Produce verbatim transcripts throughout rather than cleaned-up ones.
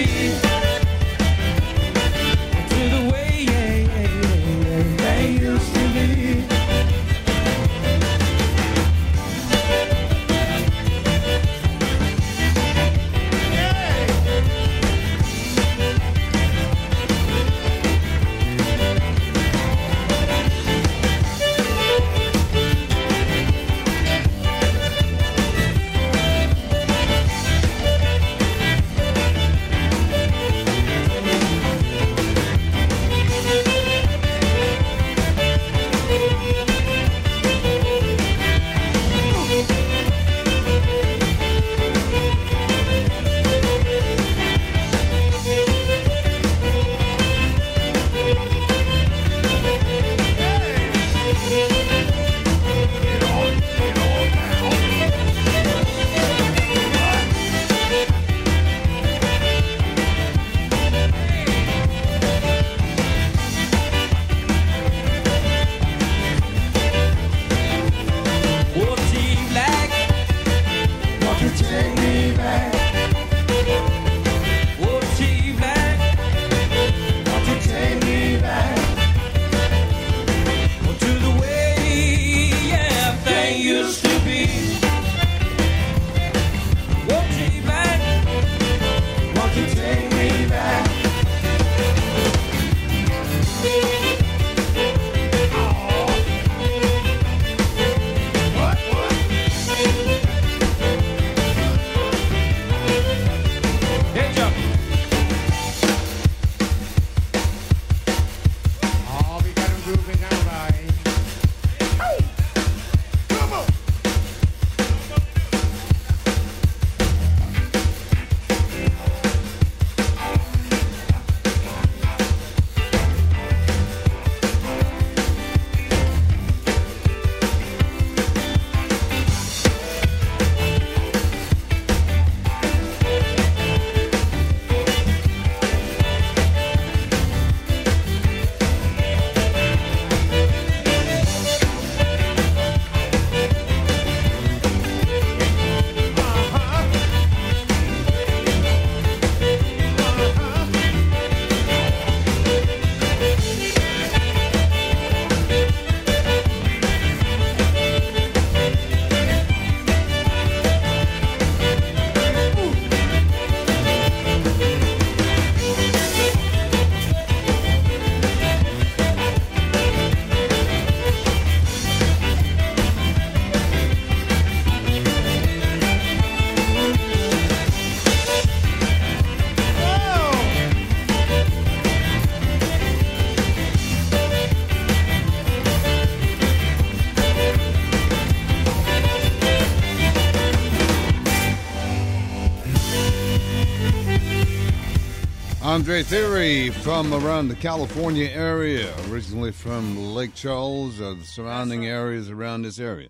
Andre Theory from around the California area, originally from Lake Charles or the surrounding areas around this area.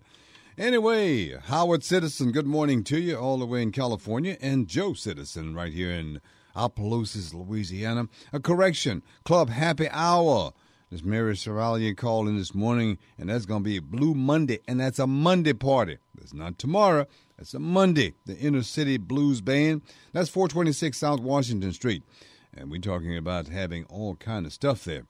Anyway, Howard Citizen, good morning to you all the way in California, and Joe Citizen right here in Opelousas, Louisiana. A correction, Club Happy Hour. This Mary Seralia called in this morning, and that's going to be a Blue Monday, and that's a Monday party. That's not tomorrow. That's a Monday. The Inner City Blues Band. That's four twenty-six South Washington Street. And we're talking about having all kind of stuff there.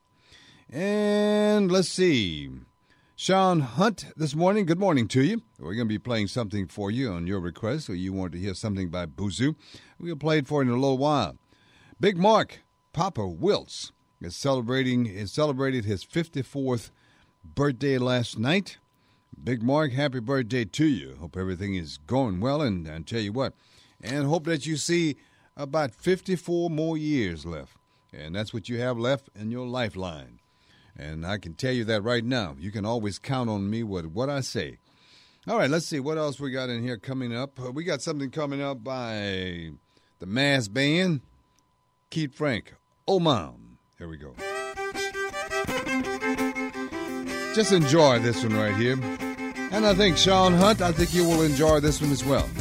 And let's see. Sean Hunt this morning, good morning to you. We're going to be playing something for you on your request, so you want to hear something by Buzu. We'll play it for you in a little while. Big Mark, Papa Wilts, is celebrating is celebrated his fifty-fourth birthday last night. Big Mark, happy birthday to you. Hope everything is going well, and I tell you what, and hope that you see about fifty-four more years left. And that's what you have left in your lifeline. And I can tell you that right now. You can always count on me with what I say. All right, let's see what else we got in here coming up. Uh, we got something coming up by the Mass Band, Keith Frank, Oh Mom. Here we go. Just enjoy this one right here. And I think Sean Hunt, I think you will enjoy this one as well.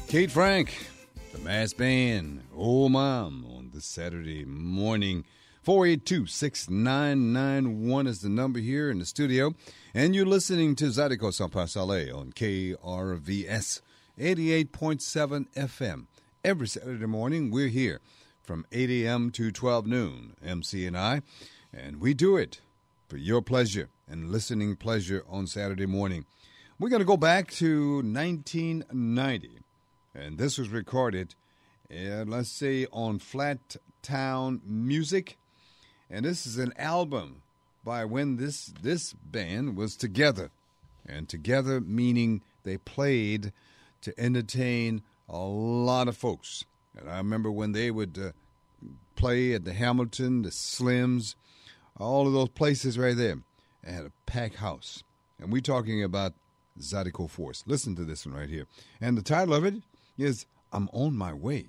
Kate Frank, the Mass Band, Oh Mom, on this Saturday morning. four eight two, six nine nine one is the number here in the studio. And you're listening to Zydeco San Pasale on K R V S eighty-eight point seven F M. Every Saturday morning, we're here from eight a.m. to twelve noon, M C and I. And we do it for your pleasure and listening pleasure on Saturday morning. We're going to go back to nineteen ninety. And this was recorded, uh, let's say, on Flat Town Music. And this is an album by when this this band was together. And together meaning they played to entertain a lot of folks. And I remember when they would uh, play at the Hamilton, the Slims, all of those places right there. They had a packed house. And we're talking about Zydeco Force. Listen to this one right here. And the title of it is I'm on My Way.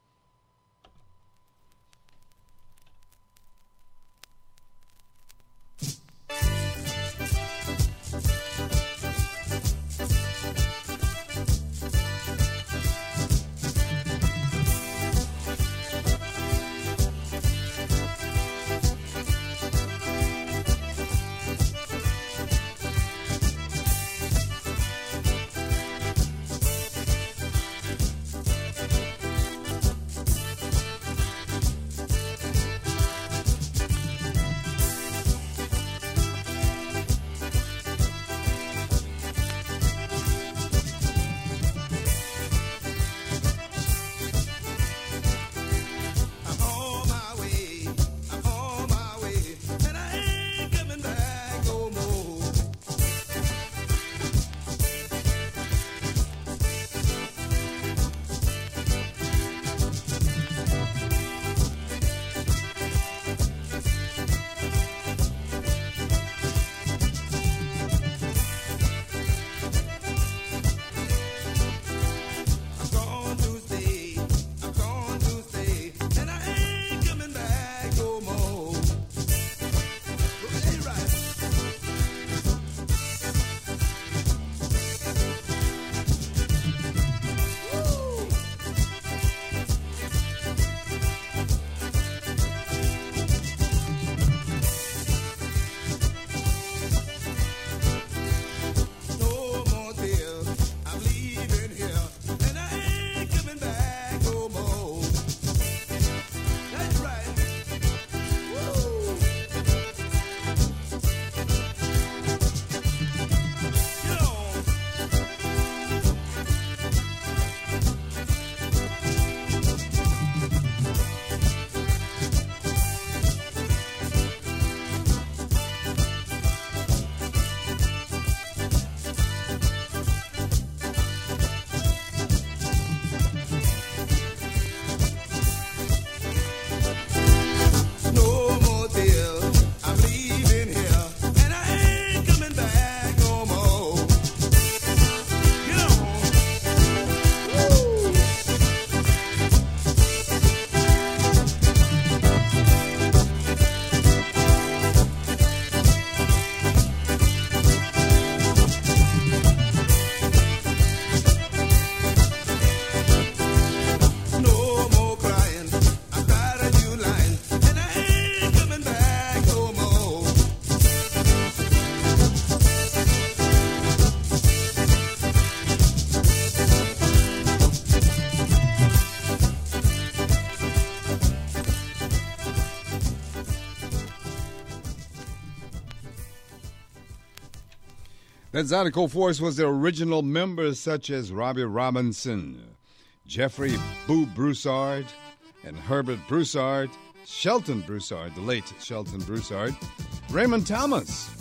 That Zydeco Force was the original members such as Robbie Robinson, Jeffrey Boo Broussard, and Herbert Broussard, Shelton Broussard, the late Shelton Broussard, Raymond Thomas.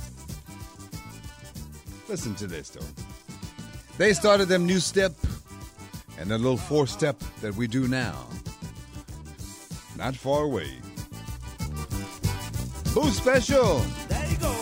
Listen to this, though. They started them new step and the little four-step that we do now. Not far away. Boo Special. There you go.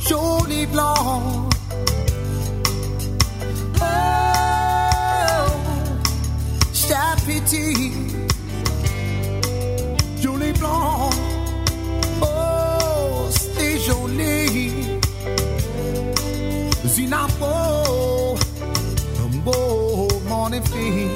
jolie blonde. Oh, Chapiti, jolie blonde. Oh, c'est joli. Zinapo, un beau mon fille.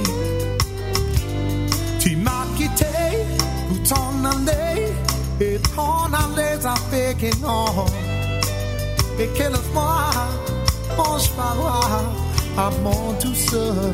Tu m'as quitté, pour t'en aller, et t'en aller à Pékin. Et quel moi, mon cheval, à mon tout seul.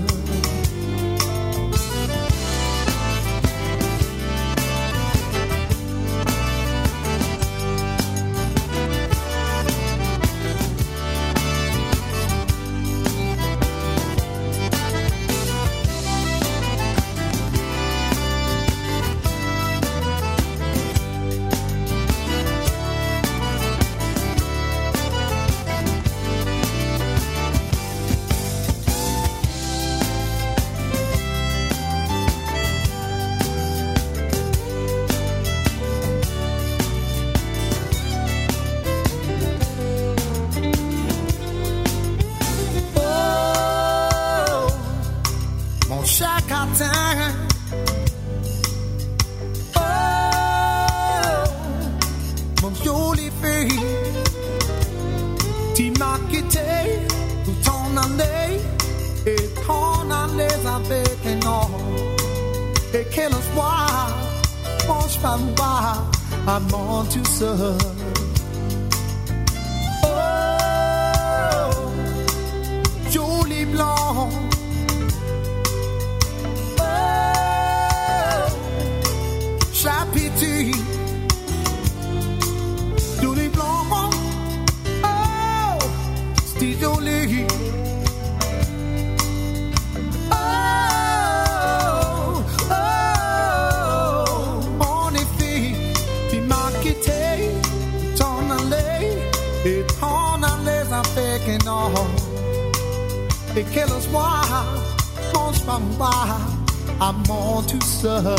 Et quel soir, mon chemin à mon tout seul.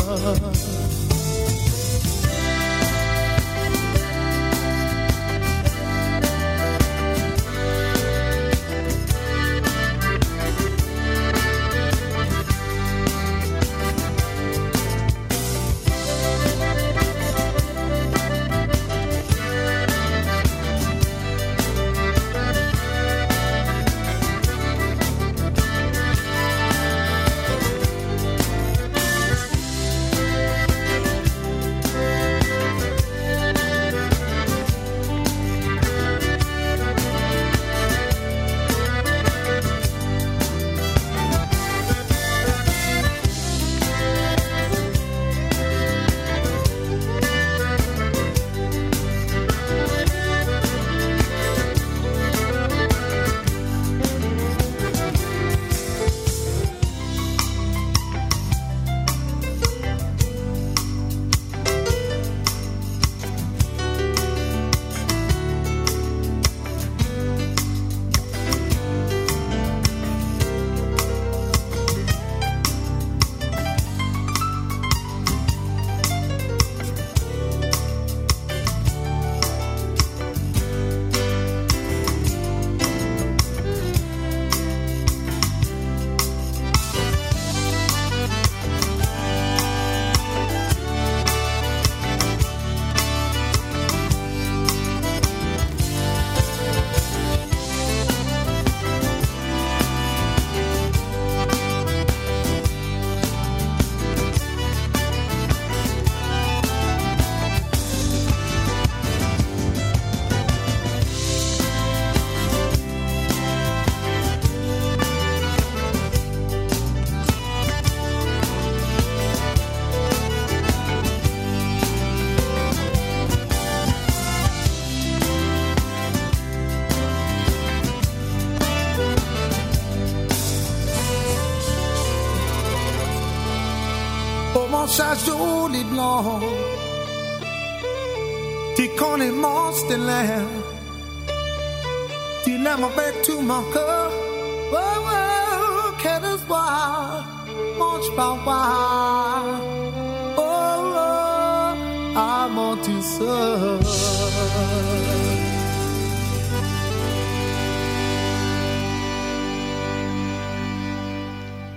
Sa jolie blonde, tu connais mon style, tu l'aimes avec tout mon cœur. Oh, oh, quel espoir, mon cheval, oh, oh, à mon tout seul.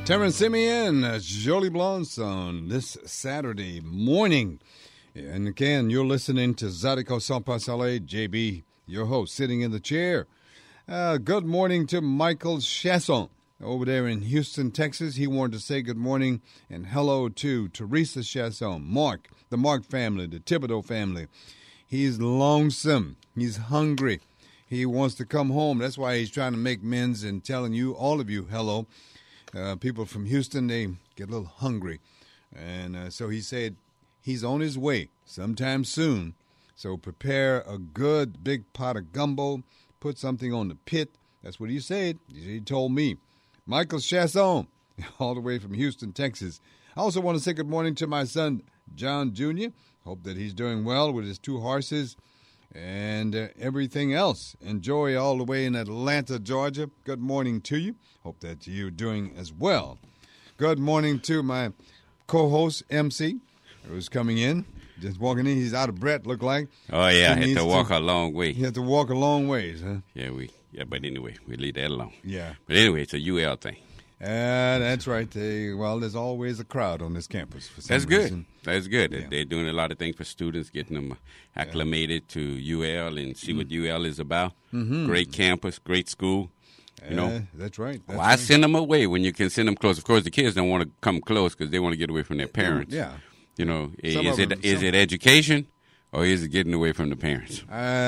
Terrence Simeon, uh, Jolie Blanc on this Saturday morning. And again, you're listening to Zydeco Sans Passerelle, J B, your host, sitting in the chair. Uh, good morning to Michael Chasson over there in Houston, Texas. He wanted to say good morning and hello to Teresa Chasson, Mark, the Mark family, the Thibodeau family. He's lonesome. He's hungry. He wants to come home. That's why he's trying to make amends and telling you, all of you, hello. Uh, people from Houston, they get a little hungry. And uh, so he said he's on his way sometime soon. So prepare a good big pot of gumbo. Put something on the pit. That's what he said. He told me. Michael Chasson, all the way from Houston, Texas. I also want to say good morning to my son, John Junior Hope that he's doing well with his two horses and uh, everything else. Enjoy all the way in Atlanta, Georgia. Good morning to you. Hope that you're doing as well. Good morning to my co-host, M C, who's coming in. Just walking in. He's out of breath, look like. Oh, yeah. He I had to walk to, a long way. He had to walk a long ways, huh? Yeah, we. Yeah, but anyway, we leave that alone. Yeah. But anyway, it's a U L thing. Uh, that's right. They, well, there's always a crowd on this campus. For some That's good. reason. That's good. Yeah. They're doing a lot of things for students, getting them acclimated yeah. to U L and see mm-hmm. what U L is about. Mm-hmm. Great campus, great school. You know, uh, that's right. That's Why right. send them away when you can send them close? Of course, the kids don't want to come close because they want to get away from their parents. Yeah. You know, Some is it them, is some... it education or is it getting away from the parents?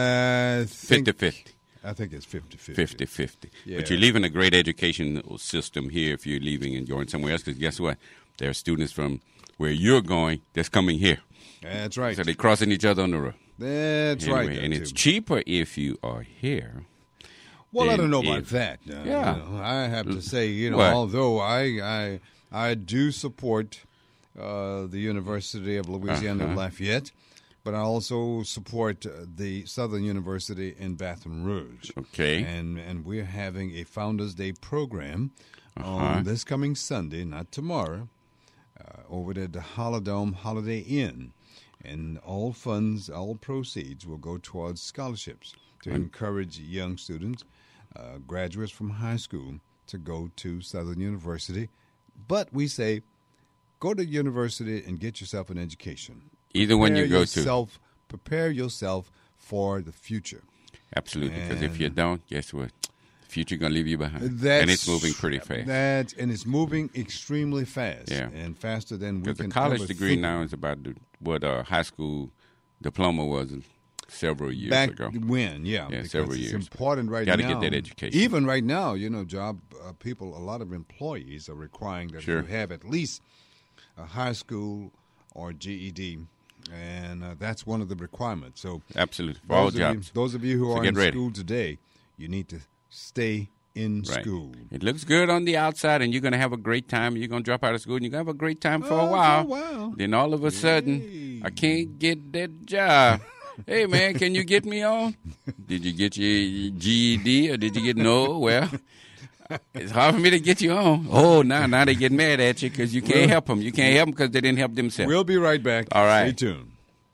I think, fifty-fifty. I think it's fifty-fifty. fifty-fifty. Yeah. But you're leaving a great educational system here if you're leaving and going somewhere else because guess what? There are students from where you're going that's coming here. That's right. So they're crossing each other on the road. That's anyway, right. And it's cheaper if you are here. Well, I don't know if, about that. Uh, yeah. You know, I have to say, you know, what? although I I I do support uh, the University of Louisiana uh-huh. Lafayette, but I also support uh, the Southern University in Baton Rouge. Okay. And and we're having a Founders Day program uh-huh. on this coming Sunday, not tomorrow, uh, over at the Holidome Holiday Inn. And all funds, all proceeds will go towards scholarships to encourage young students, uh, graduates from high school, to go to Southern University. But we say, go to university and get yourself an education. Either one you go yourself, to. Prepare yourself for the future. Absolutely, because if And- you don't, guess what? The future going to leave you behind. That's, and it's moving pretty fast. That, and it's moving extremely fast. Yeah. And faster than we Because can the college ever degree think. now is about the, what a high school diploma was several years Back ago. when, yeah, Yeah, because several it's years. important right Gotta now. get that education. Even right now, you know, job uh, people, a lot of employees are requiring that Sure. you have at least a high school or G E D, and uh, that's one of the requirements. So, Absolutely, for all those of you, jobs. those of you who So are get in ready. school today, you need to stay in Right. school. It looks good on the outside, and you're going to have a great time. You're going to drop out of school, and you're going to have a great time for Oh, a while. for a while. Then all of a sudden, Yay. I can't get that job. Hey, man, can you get me on? Did you get your G E D, or did you get no? Well, it's hard for me to get you on. Oh, now now they get mad at you because you can't help them. You can't help them because they didn't help themselves. We'll be right back. All right. Stay tuned.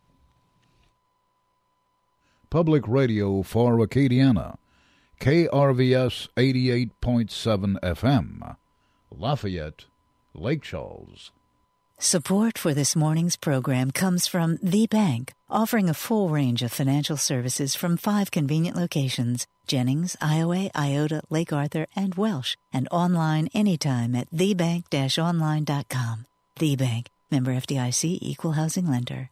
Public Radio for Acadiana, K R V S eighty-eight point seven F M, Lafayette, Lake Charles. Support for this morning's program comes from The Bank, offering a full range of financial services from five convenient locations: Jennings, Iowa, Iota, Lake Arthur, and Welsh, and online anytime at the bank dash online dot com. The Bank, member F D I C, equal housing lender.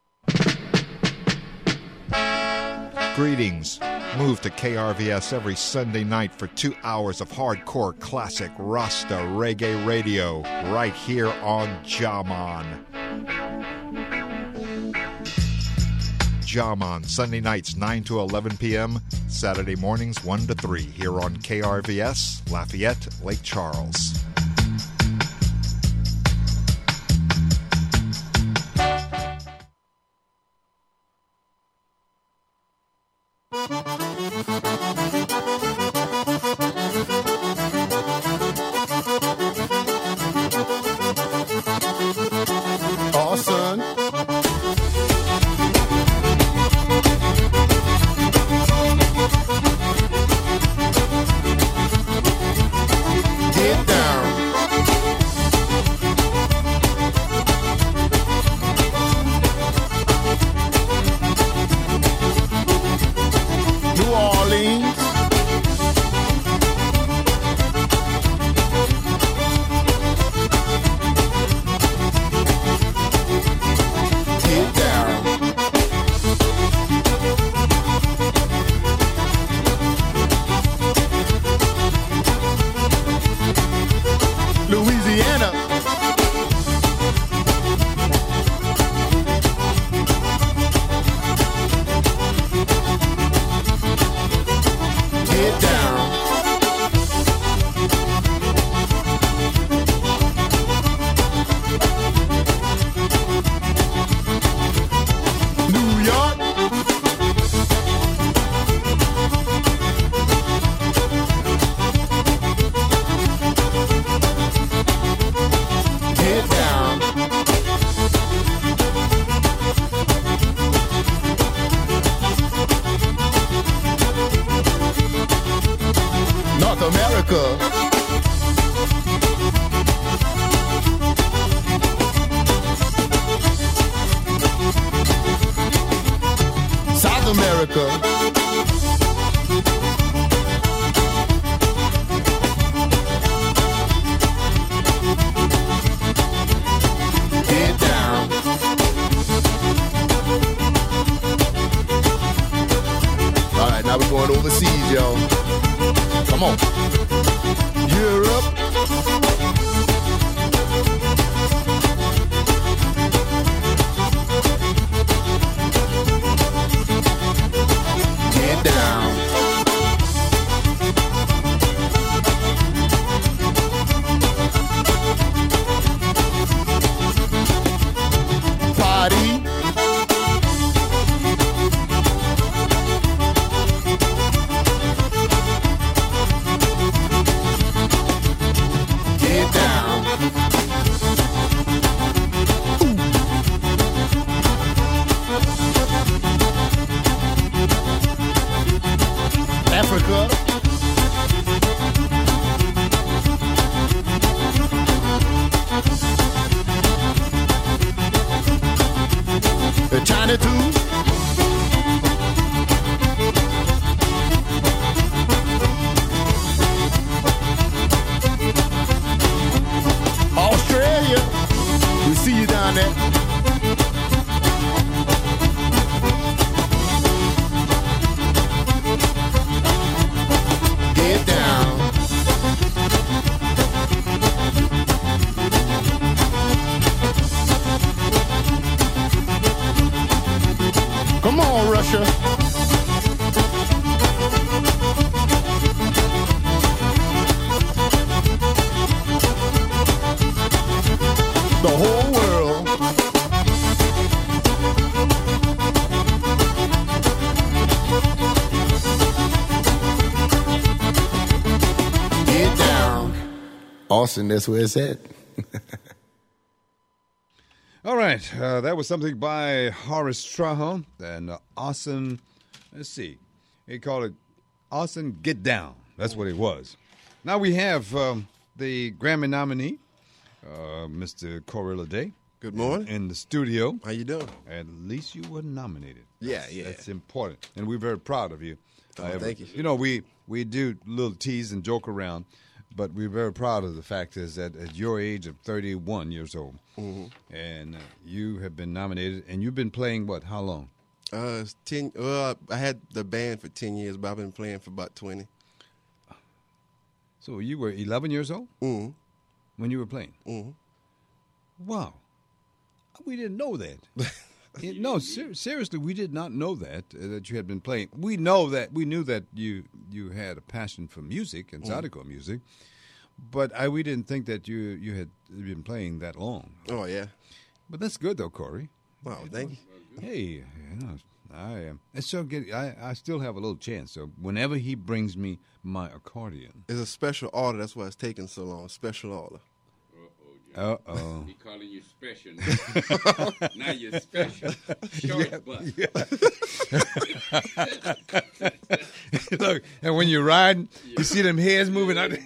Greetings. Move to K R V S every Sunday night for two hours of hardcore classic Rasta reggae radio right here on Jaman. Jaman, Sunday nights nine to eleven p.m., Saturday mornings one to three here on K R V S, Lafayette, Lake Charles. Oh, son. Get down. South America. South America. Get down. All right, now we're going overseas, y'all. Come on. Europe. Get down. Party. Get down. Ooh. Africa. The China too. Australia. We see you down there. Get down. Come on, Russia. The whole world. Get down. Austin, that's where it's at. All right, uh, that was something by Horace Trahan and uh, Austin. Let's see, he called it Austin Get Down. That's what it was. Now we have um, the Grammy nominee, uh, Mister Corey Lede. Good morning. In, in the studio. How you doing? At least you were nominated. Yeah, yeah. That's important, and we're very proud of you. Oh, Uh, thank you. You know, we we do little tease and joke around, but we're very proud of the fact is that at your age of thirty-one years old, Mhm. and uh, you have been nominated, and you've been playing what? How long? Uh, it's ten. Well, I had the band for ten years, but I've been playing for about twenty. So you were eleven years old Mm-hmm. when you were playing. Mm-hmm. Wow, we didn't know that. It- no, ser- seriously, we did not know that uh, that you had been playing. We know that we knew that you you had a passion for music and zydeco music, but I we didn't think that you you had been playing that long. Oh yeah. But that's good though, Corey. Wow, thank you. Hey, you know, I am. Uh, so get. I I still have a little chance. So whenever he brings me my accordion, It's a special order. That's why it's taking so long. Special order. uh oh. He calling you special now. Now you're special. Short butt. Look, and when you're riding, you see them heads moving out.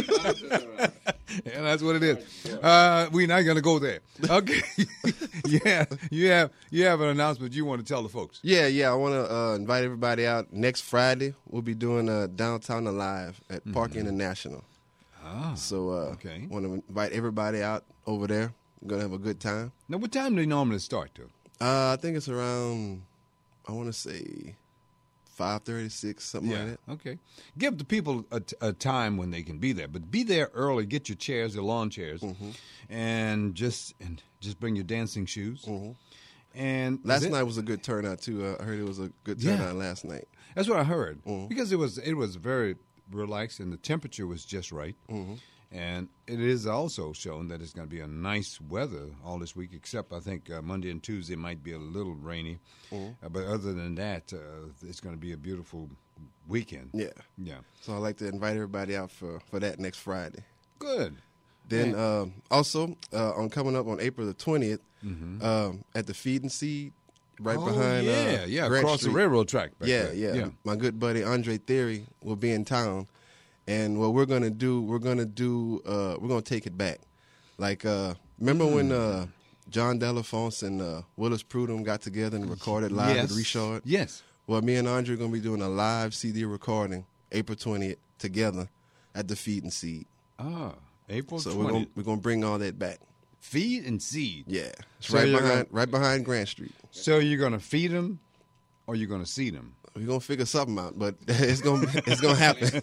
Yeah, that's what it is. Uh, we're not gonna go there. Okay. Yeah, you have you have an announcement you want to tell the folks. Yeah, yeah. I want to uh, invite everybody out next Friday. We'll be doing uh, Downtown Alive at Park International. Ah, So uh, okay. want to invite everybody out over there. We're gonna have a good time. Now, what time do they normally start, though? Uh, I think it's around. I want to say five thirty, six, something like that. Okay. Give the people a, t- a time when they can be there, but be there early. Get your chairs, your lawn chairs, Mm-hmm. and just and just bring your dancing shoes. Mhm. And Last that- night was a good turnout too. Uh, I heard it was a good Yeah. turnout last night. That's what I heard Mhm. because it was it was very relaxed and the temperature was just right. Mm-hmm. And it is also shown that it's going to be a nice weather all this week, except I think uh, Monday and Tuesday might be a little rainy. Mhm. Uh, but other than that, uh, it's going to be a beautiful weekend. Yeah. Yeah. So I'd like to invite everybody out for, for that next Friday. Good. Then Man. um, also uh, on coming up on April the twentieth Mhm. um, at the Feed and Seed right Oh, behind yeah, uh, yeah, Grant across Street. the railroad track. back Yeah, there. yeah, yeah. My good buddy Andre Theory will be in town, And what we're gonna do, we're gonna do, uh, we're gonna take it back. Like, uh, remember mm. when uh, John Delafonte and uh, Willis Prudhomme got together and recorded live yes. at Richard? Yes. Well, me and Andre are gonna be doing a live C D recording April twentieth together at the Feed and Seed. Ah, April so twentieth. we're gonna, we're gonna bring all that back. Feed and Seed. Yeah, it's so right behind gonna, right behind Grant Street. So you're gonna feed them, or you're gonna seed them? We're gonna figure something out, but it's gonna it's gonna happen.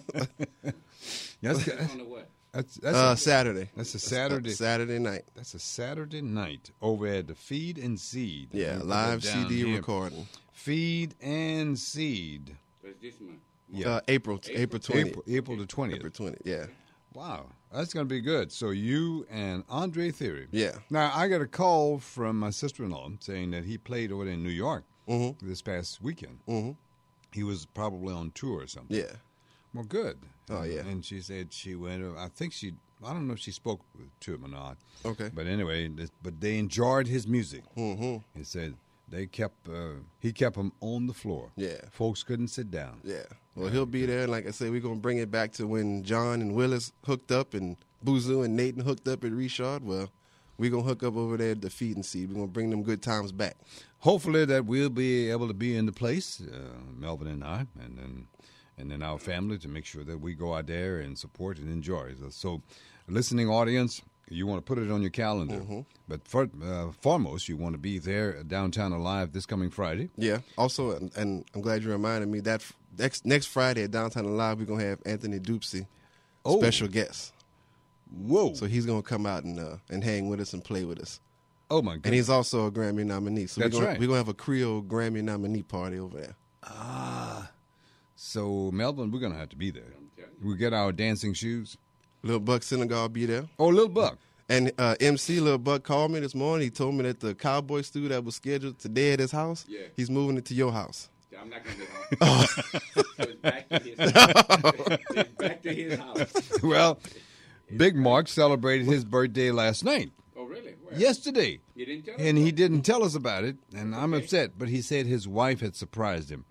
that's, that's, that's uh, a, Saturday. That's a Saturday. That's a Saturday night. That's a Saturday night over at the Feed and Seed. Yeah, live C D here. recording. Feed and Seed. What's this month? Yeah, uh, April April twentieth. April, April the twentieth. April twentieth. Yeah. Wow, that's gonna be good. So you and Andre Theory. Yeah. Now I got a call from my sister-in-law saying that he played over in New York mm-hmm. this past weekend. Mm-hmm. He was probably on tour or something. Yeah. Well, good. Oh, yeah. And she said she went, I think she, I don't know if she spoke to him or not. Okay. But anyway, but they enjoyed his music. Mm-hmm. He said they kept, uh, he kept him on the floor. Yeah. Folks couldn't sit down. Yeah. Well, he'll be there. And like I said, we're going to bring it back to when John and Willis hooked up and Boozoo and Nathan hooked up at Richard. Well, we're going to hook up over there at the Feed and Seed. We're going to bring them good times back. Hopefully that we'll be able to be in the place, uh, Melvin and I, and then and then our family, to make sure that we go out there and support and enjoy. So, listening audience, you want to put it on your calendar. Mm-hmm. But for, uh, foremost, you want to be there at Downtown Alive this coming Friday. Yeah. Also, and, and I'm glad you reminded me, that next next Friday at Downtown Alive, we're going to have Anthony Dupsy, oh. special guest. Whoa. So he's going to come out and uh, and hang with us and play with us. Oh, my goodness. And he's also a Grammy nominee. So That's we're gonna, right. We're going to have a Creole Grammy nominee party over there. Ah. So, Melvin, we're going to have to be there. We get our dancing shoes. Lil Buck Senegal will be there. Oh, Lil Buck. And uh, M C Lil Buck called me this morning. He told me that the Cowboy stew that was scheduled today at his house, yeah. he's moving it to your house. I'm not going to get home. So it's back to his house. It's back to his house. Well, Big Mark celebrated his birthday last night. Oh, really? Where? Yesterday. He didn't tell us And he about didn't tell us about it, and I'm Okay. upset. But he said his wife had surprised him.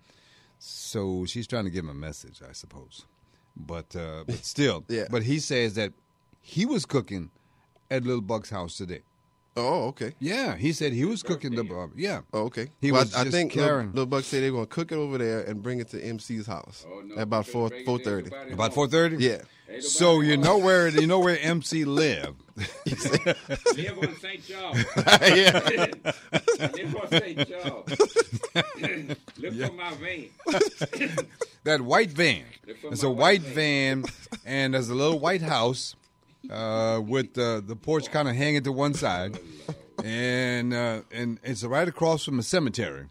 So she's trying to give him a message, I suppose. But uh, but still. Yeah. But he says that he was cooking at Lil Buck's house today. Oh, okay. Yeah, he said he was cooking the uh, yeah. Oh, okay. He well, was I, I just think Lil, carrying- Lil Buck said they're going to cook it over there and bring it to M C's house Oh, no, at about because four bring it four to thirty. everybody About home. four thirty? Yeah. Ain't So nobody you home. know where you know where M C lived. Live on Saint Charles. Yeah. Live on Saint Charles. Look for my van. That white van. Look for It's my a white white van, and there's a little white house uh, with uh, the porch kind of hanging to one side, and uh, and it's right across from a cemetery.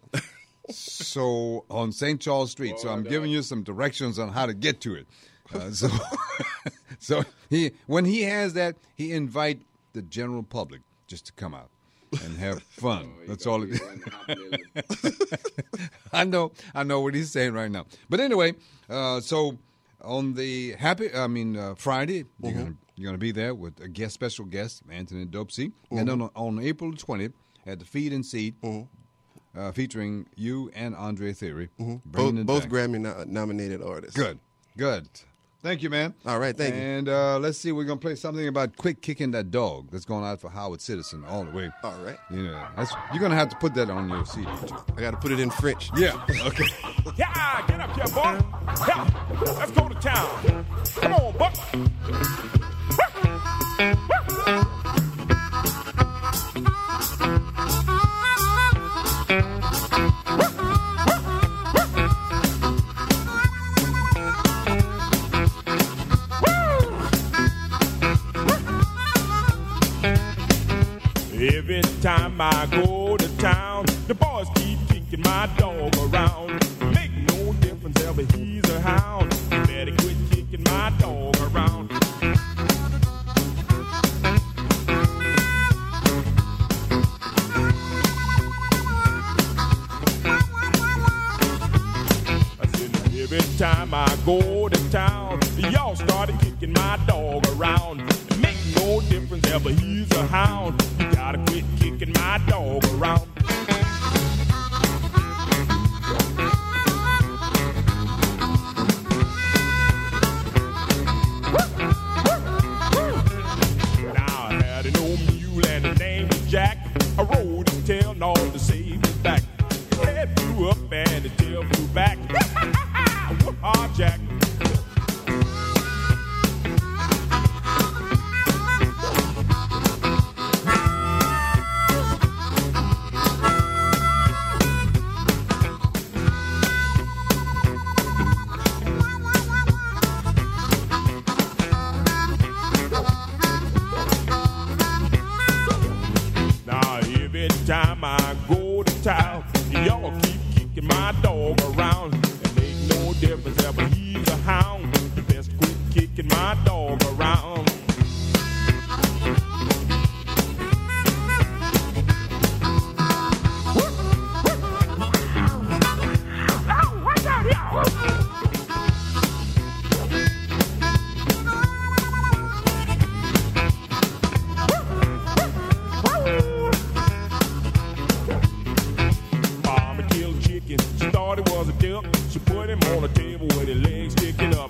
So on Saint Charles Street. So I'm giving you some directions on how to get to it. Uh, so, so he when he has that, he invite the general public just to come out and have fun. That's all it is. I know, I know what he's saying right now. But anyway, uh, so on the happy, I mean uh, Friday, you're Mm-hmm. gonna you're gonna be there with a guest, special guest, Anthony Dopsy, Mm-hmm. and then on, on April twentieth at the Feed and Seed, Mm-hmm. uh, featuring you and Andre Theory, Mm-hmm. bringing Both, it both back. Grammy no- nominated artists. Good, good. Thank you, man. All right, thank you. and, uh, let's see, we're gonna play something about Quick Kicking That Dog. That's going out for Howard Citizen all the way. All right. You know, that's, you're gonna have to put that on your C D too. I got to put it in French. Yeah. Okay. Yeah, get up here, boy. Yeah, let's go to town. Come on, Buck. Every time I go to town, the boys keep kicking my dog around. Make no difference ever he's a hound. You better quit kicking my dog around. I said every time I go to town, y'all started kicking my dog around. Make no difference ever he's a hound. You gotta quit kicking my dog around. kicking my dog around. She put him on the table with his legs sticking up.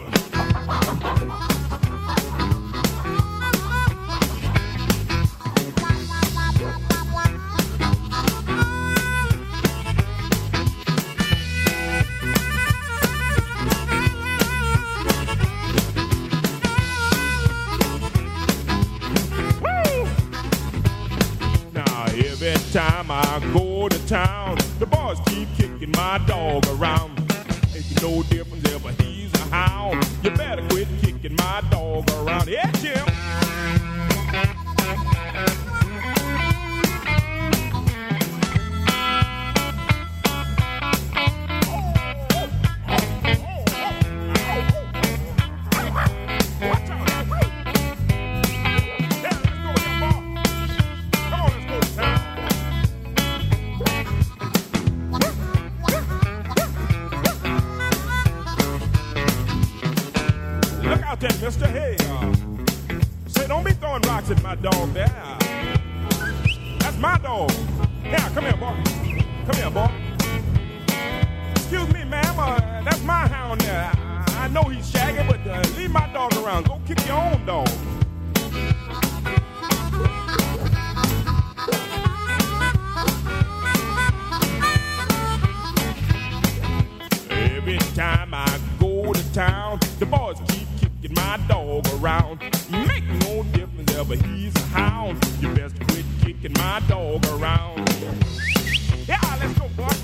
Now every time I go to town, the boys keep kicking my dog around. No difference ever, he's a hound. You better quit kicking my dog around. Yeah, Jim. Mister, hey, uh, say, don't be throwing rocks at my dog there. That's my dog. Yeah, come here, boy. Come here, boy. Excuse me, ma'am, uh, that's my hound there. I, I know he's shaggy, but uh, leave my dog around. Go kick your own dog. Every time I go to town, the boys keep kicking my dog around. Make no difference ever, he's a hound. You best quit kicking my dog around. Yeah, let's go, boy.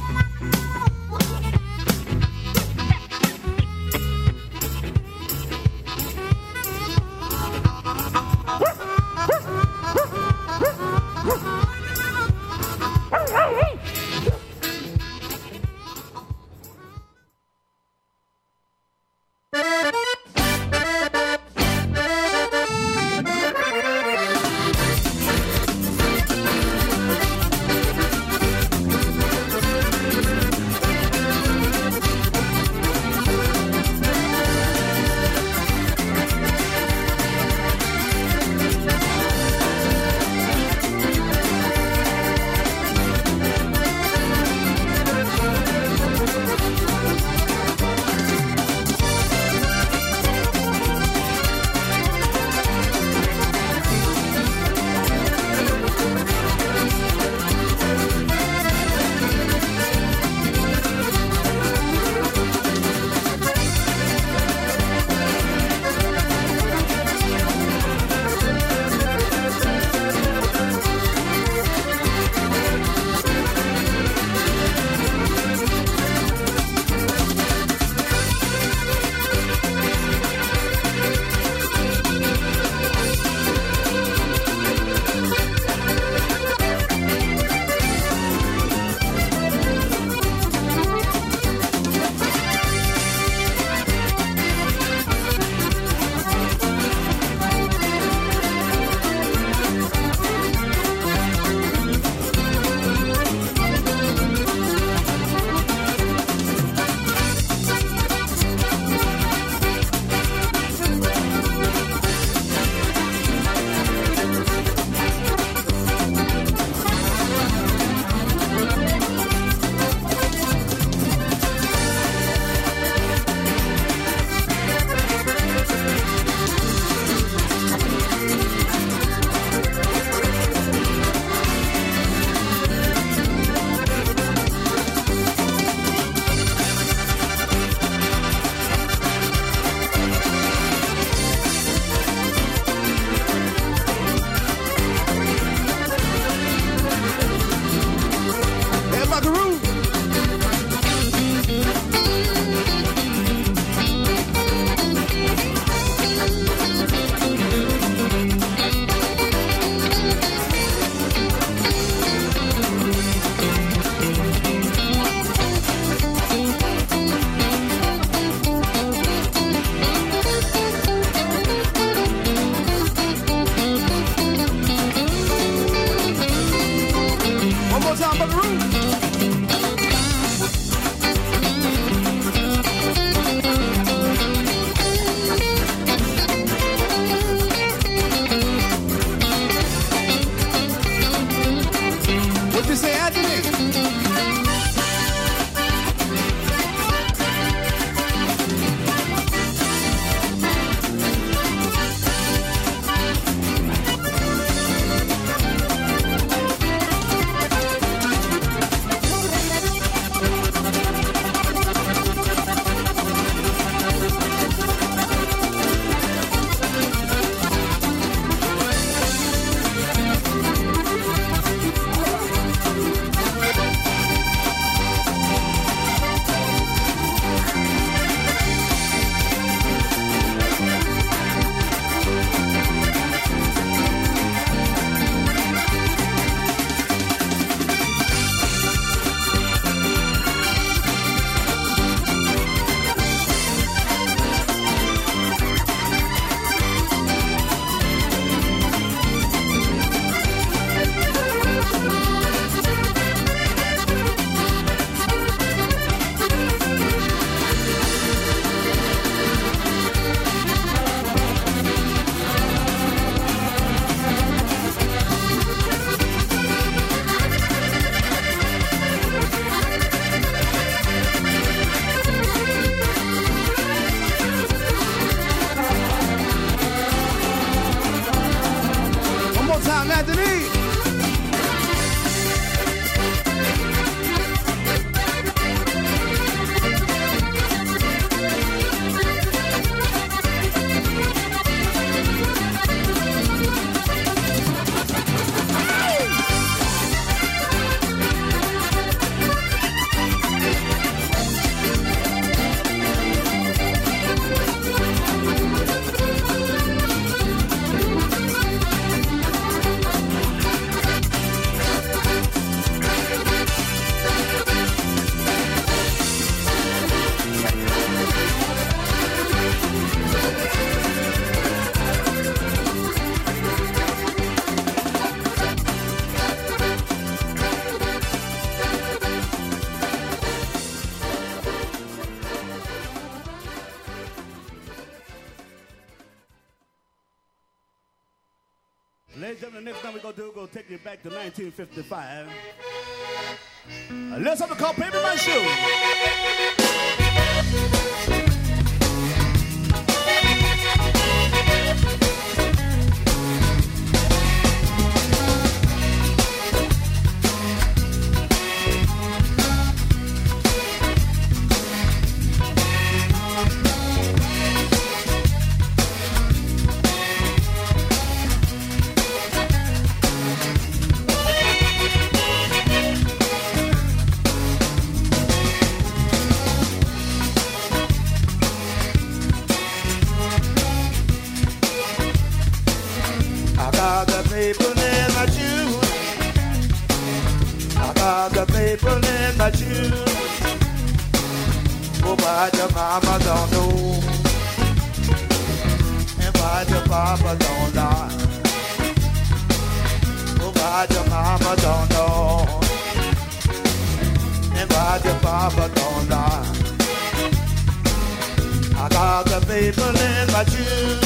sweet. Ladies and gentlemen, the next thing we're going to do, we're going to take you back to nineteen fifty-five. Uh, let's have a call Paper My Shoe. Mama don't know, and why your papa don't lie. Oh, why your mama don't know, and why your papa don't lie. I got the people in my shoes.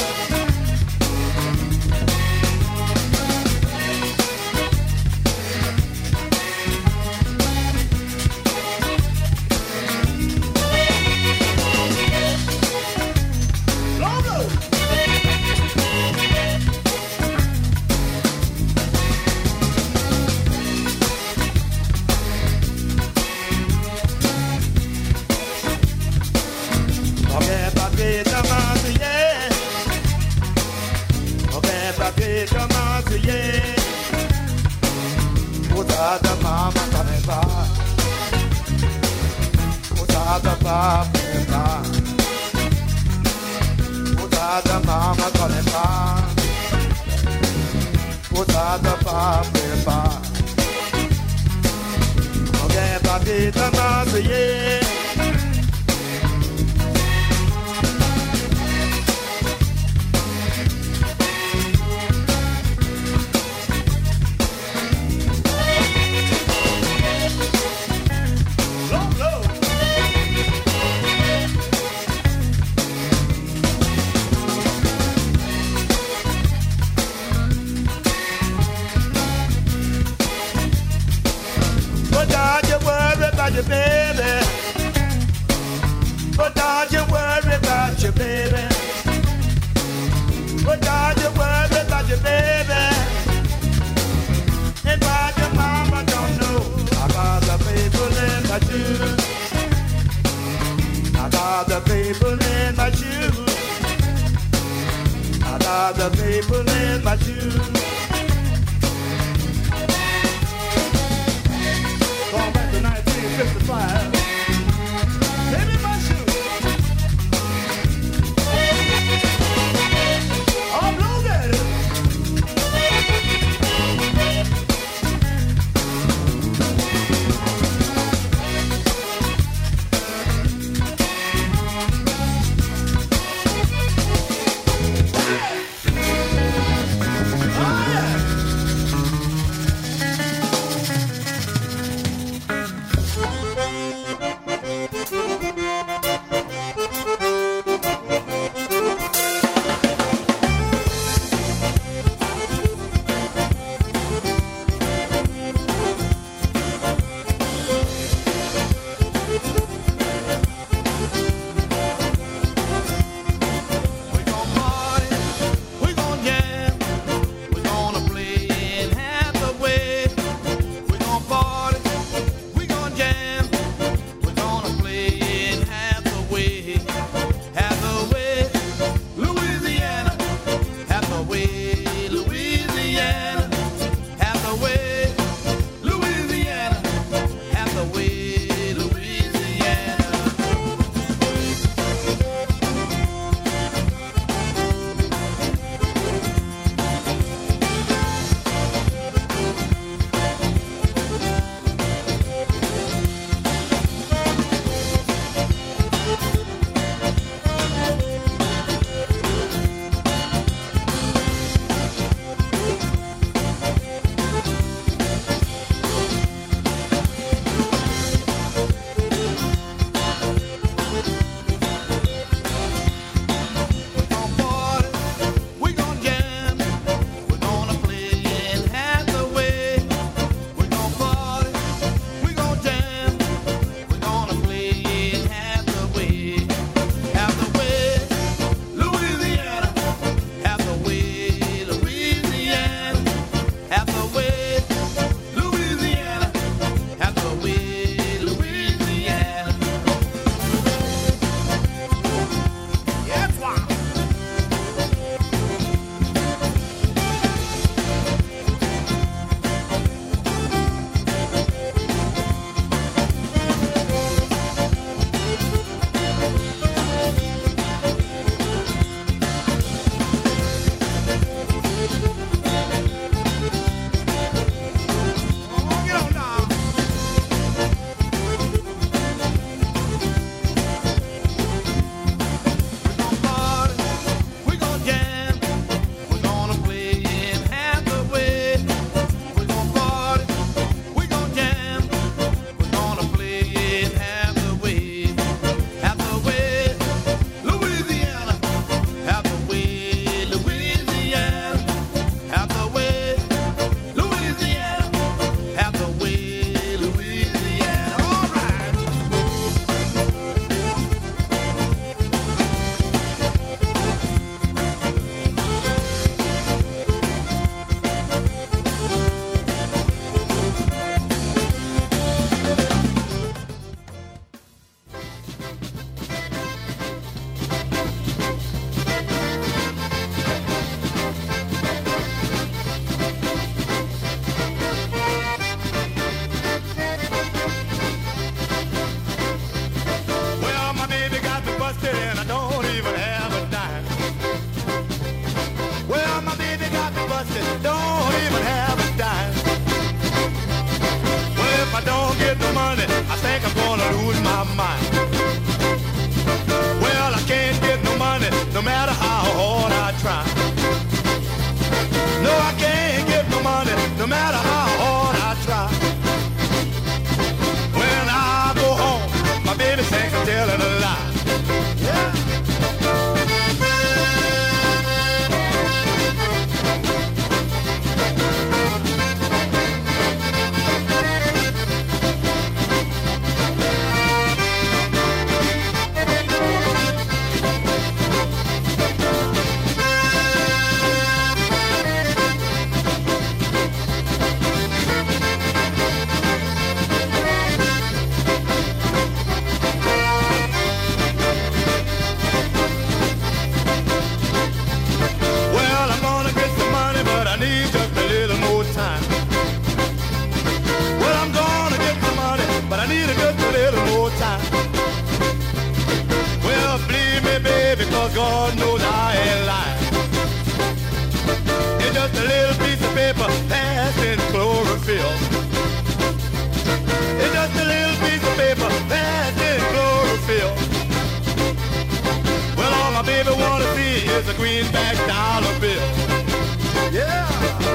Ah! mind. Well, I can't get no money no matter how hard I try. No, I can't get no money no matter how hard I try. When I go home, my baby thinks I'm telling a lie. Yeah. God knows I ain't lying. It's just a little piece of paper passed in chlorophyll. It's just a little piece of paper passed in chlorophyll. Well, all my baby wanna see is a greenback dollar bill. Yeah.